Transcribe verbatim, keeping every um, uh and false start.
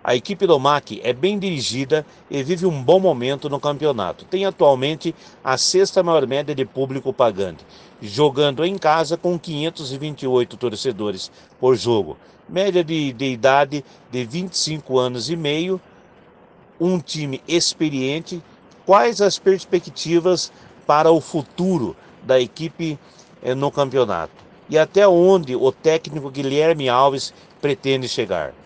A equipe do M A C é bem dirigida e vive um bom momento no campeonato. Tem atualmente a sexta maior média de público pagante, jogando em casa com quinhentos e vinte e oito torcedores por jogo. Média de, de idade de vinte e cinco anos e meio, um time experiente. Quais as perspectivas para o futuro da equipe eh, no campeonato? E até onde o técnico Guilherme Alves pretende chegar?